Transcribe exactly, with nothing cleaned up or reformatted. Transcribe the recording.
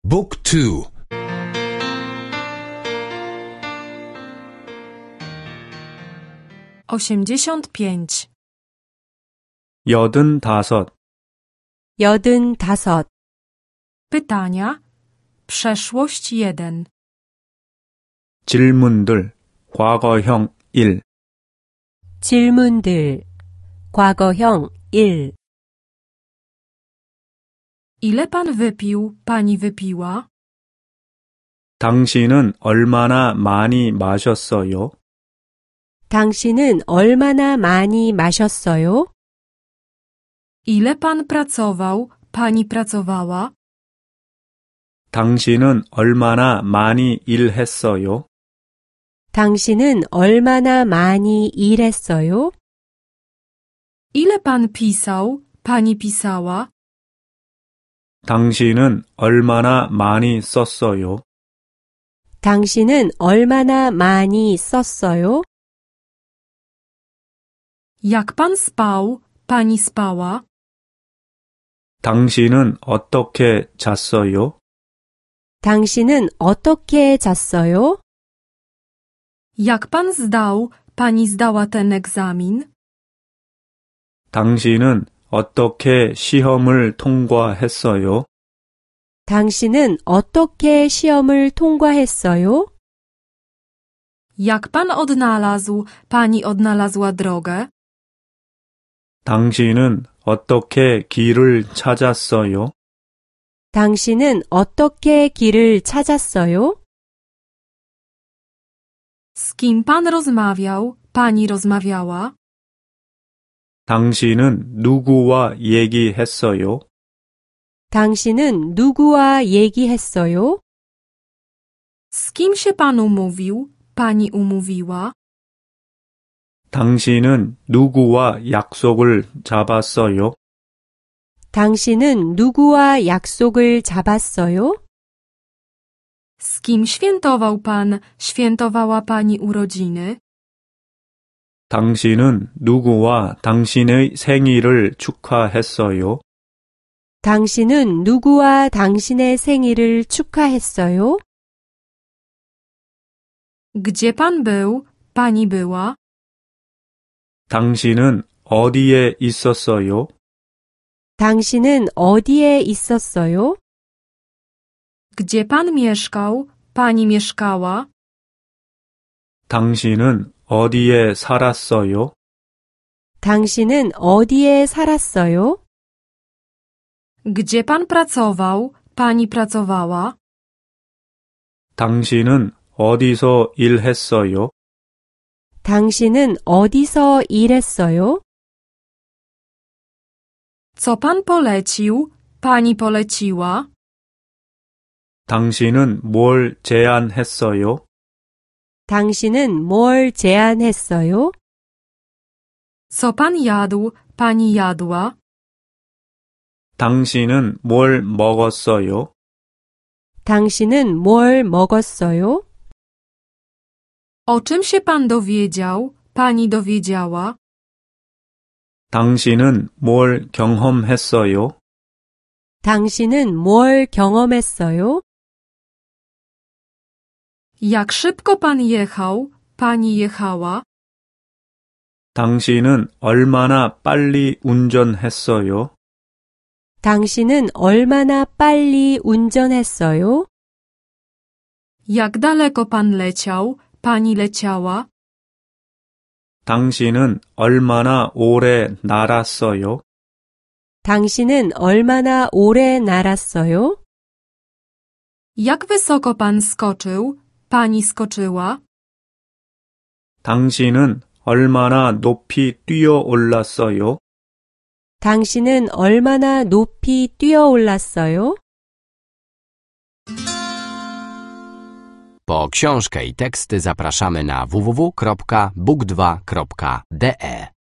Book two. osiemdziesiąt pięć. 여든 다섯. 여든 다섯. Pytania. Przeszłość jeden. 질문들. 과거형 일. 질문들. 과거형 일. Ile pan wypił, pani wypiła? 당신은 얼마나 많이 마셨어요? 당신은 얼마나 많이 마셨어요? Ile pan pracował, pani pracowała? 당신은 얼마나 많이 일했어요? 당신은 얼마나 많이 일했어요? Ile pan pisał, pani pisała? 당신은 얼마나 많이 썼어요? 당신은 얼마나 많이 썼어요? Jak pan spał, pani spała? 당신은 어떻게 잤어요? 당신은 어떻게 잤어요? Jak pan zdał, pani zdała ten egzamin? 당신은 어떻게 시험을 통과했어요? 당신은 어떻게 시험을 통과했어요? Jak pan odnalazł, pani odnalazła drogę? 당신은 어떻게 길을 찾았어요? 당신은 어떻게 길을 찾았어요? Z kim pan rozmawiał, pani rozmawiała? 당신은 누구와 얘기했어요? 당신은 누구와 얘기했어요? Z kim się pan umówił, pani umówiła? 당신은 누구와 약속을 잡았어요? 당신은 누구와 약속을 잡았어요? Z kim świętował pan, świętowała pani urodziny? 당신은 누구와 당신의 생일을 축하했어요? 당신은 누구와 당신의 생일을 축하했어요? Gdzie pan był, pani była? 당신은 어디에 있었어요? 당신은 어디에 있었어요? Gdzie pan mieszkał, pani mieszkała? 당신은 어디에 살았어요? 당신은 어디에 살았어요? Gdzie pan pracował, pani pracowała? 당신은 어디서 일했어요? 당신은 어디서 일했어요? Co pan polecił, pani poleciła? 당신은 뭘 제안했어요? 당신은 뭘 제안했어요? Co pan jadł, pani jadła? 당신은 뭘 먹었어요? 당신은 뭘 먹었어요? O czym się pan dowiedział, pani dowiedziała? 당신은 뭘 경험했어요? 당신은 뭘 경험했어요? Jak szybko pan jechał, pani jechała? 당신은 얼마나 빨리 운전했어요? 당신은 얼마나 빨리 운전했어요? Jak daleko pan leciał, pani leciała? 당신은 얼마나 오래 날았어요? 당신은 얼마나 오래 날았어요? Jak wysoko pan skoczył, pani skoczyła? 당신은 얼마나 높이 뛰어 올랐어요? 당신은 얼마나 높이 뛰어올랐어요? Po książkę i teksty zapraszamy na w w w kropka book dwa kropka d e.